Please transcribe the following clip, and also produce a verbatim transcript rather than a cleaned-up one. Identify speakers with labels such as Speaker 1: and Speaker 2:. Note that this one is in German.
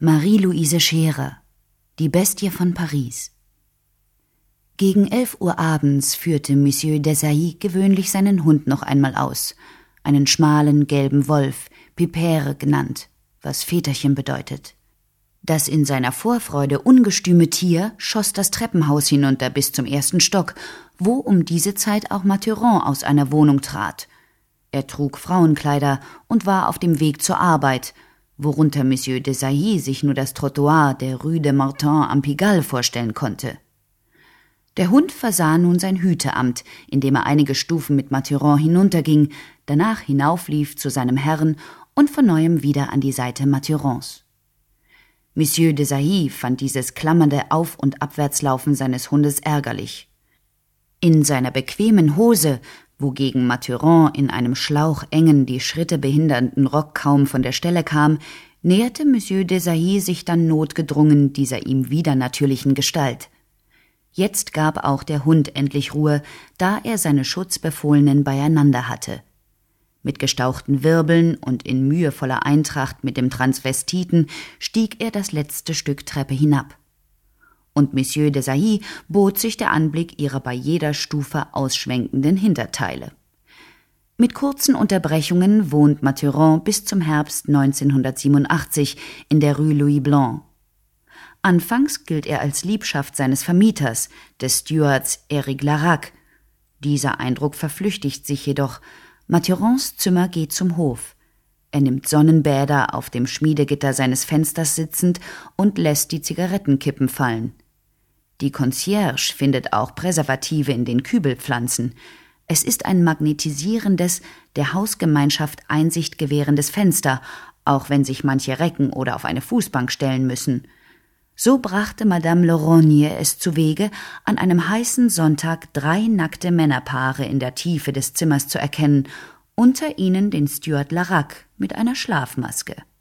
Speaker 1: Marie-Louise Scherer, die Bestie von Paris. Gegen elf Uhr abends führte Monsieur Desailly gewöhnlich seinen Hund noch einmal aus, einen schmalen gelben Wolf, Pipere genannt, was Väterchen bedeutet. Das in seiner Vorfreude ungestüme Tier schoss das Treppenhaus hinunter bis zum ersten Stock, wo um diese Zeit auch Mathurin aus einer Wohnung trat. Er trug Frauenkleider und war auf dem Weg zur Arbeit, worunter Monsieur Desailly sich nur das Trottoir der Rue de Martin am Pigalle vorstellen konnte. Der Hund versah nun sein Hüteamt, indem er einige Stufen mit Mathurin hinunterging, danach hinauflief zu seinem Herrn und von neuem wieder an die Seite Mathurins. Monsieur Desailly fand dieses klammernde Auf- und Abwärtslaufen seines Hundes ärgerlich. In seiner bequemen Hose, wogegen Mathurin in einem schlauchengen, die Schritte behindernden Rock kaum von der Stelle kam, näherte Monsieur Desailly sich dann notgedrungen dieser ihm wieder natürlichen Gestalt. Jetzt gab auch der Hund endlich Ruhe, da er seine Schutzbefohlenen beieinander hatte. Mit gestauchten Wirbeln und in mühevoller Eintracht mit dem Transvestiten stieg er das letzte Stück Treppe hinab. Und Monsieur Desailly bot sich der Anblick ihrer bei jeder Stufe ausschwenkenden Hinterteile. Mit kurzen Unterbrechungen wohnt Mathurin bis zum Herbst neunzehnhundertsiebenundachtzig in der Rue Louis Blanc. Anfangs gilt er als Liebschaft seines Vermieters, des Stewards Éric Larac. Dieser Eindruck verflüchtigt sich jedoch. Mathurins Zimmer geht zum Hof. Er nimmt Sonnenbäder auf dem Schmiedegitter seines Fensters sitzend und lässt die Zigarettenkippen fallen. Die Concierge findet auch Präservative in den Kübelpflanzen. Es ist ein magnetisierendes, der Hausgemeinschaft Einsicht gewährendes Fenster, auch wenn sich manche recken oder auf eine Fußbank stellen müssen. So brachte Madame Lorognier es zuwege, an einem heißen Sonntag drei nackte Männerpaare in der Tiefe des Zimmers zu erkennen, unter ihnen den Steward Larac mit einer Schlafmaske.